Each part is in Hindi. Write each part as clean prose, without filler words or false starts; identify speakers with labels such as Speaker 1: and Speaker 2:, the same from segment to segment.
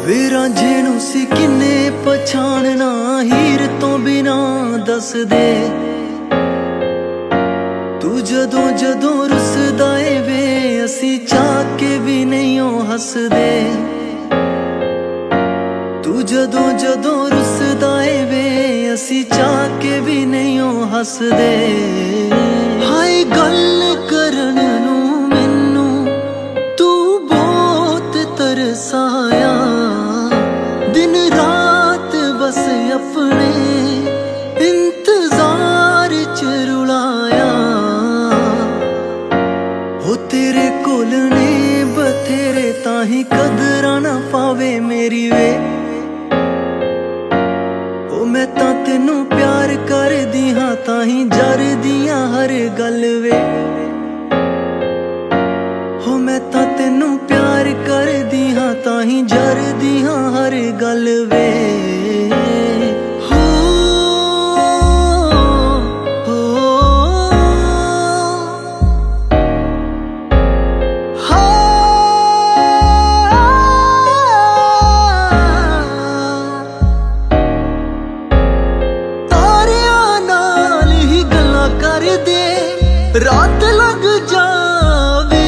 Speaker 1: वे रांझे नूं सी किन्ने पछाणना, हीर तो बिना दस दे। तू जदों जदों रुसदा ए वे, असी चाह के भी नहीं हसदे। तू जदों जदों रुसदा ए वे, असी चाह के भी नहीं हसदे। हाय गल करन नूं मैनू तू बहुत तरसाया, दिन रात बस अपने इंतजार च रुलाया। हो तेरे कोल ने बथेरे, ताही कदरां ना पावे मेरी वे। ओ मैं तां तेनू प्यार करदी हां, ताही जरदियां हर गल वे। हो मैं तां तेनू प्यार करदी हां, ताही जरदियां हर गल वे। रात लग जावे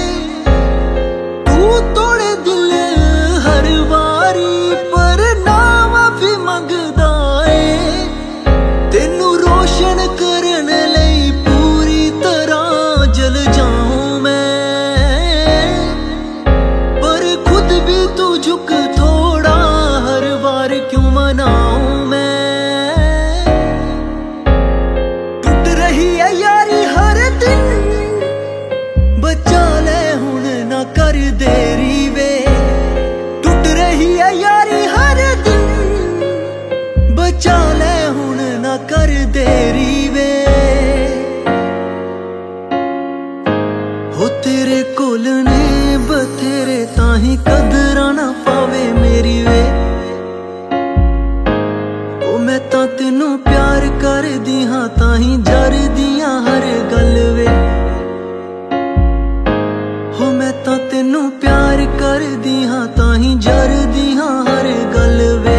Speaker 1: तू तोड़े दिल हर बारी, पर ना माफी मंगदा ए। तेनू रोशन करन लई पूरी तरह जल जाऊं मैं, पर खुद भी तू झुक थोड़ा, हर बार क्यों मनाऊं मैं। टूट रही है यारी हर दिन, बचा ले हुण ना कर देरी वे। टूट रही है यारी हर दिन, बचा ले हुण ना कर देरी वे। हो तेरे कोल ने बथेरे, ताही कदरां ना पावे मेरी वे। ओ मैं तां तेनू प्यार करदी हां, ताही जरदियां हर गल वे। हो मैं तां तेनू प्यार करदी हां, ताही जरदियां हर गल वे।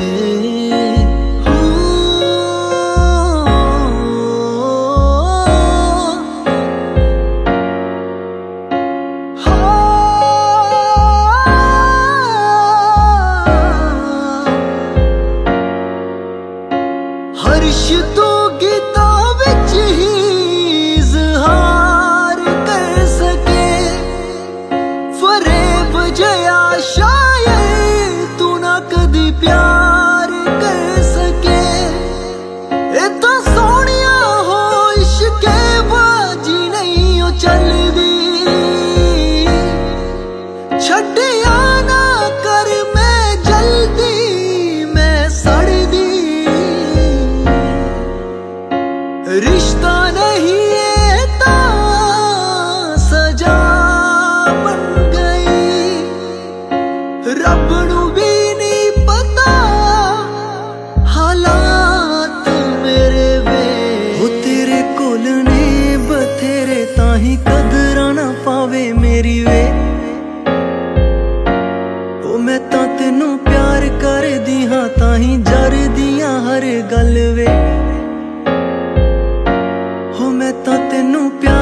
Speaker 1: हर्ष तो गीता विच ही इज़हार कर सके, फरेब जया शायद तू ना कदी प्यार कर सके। ए तां सोहणिया हो इश्के बाजी नहीं ओ चलदी, छड्डिया ना कर मैं जल्दी, मैं सड़दी। रिश्ता नहीं है तां सजा बन गई, रब नू भी नहीं पता हालात मेरे वे। हो तेरे कोल ने बथेरे, ताही कदरां ना पावे मेरी वे। ओ मैं तां तेनू प्यार करदी हां, ताही जरदियां हर गल वे। हो मैं तां तेनू प्यार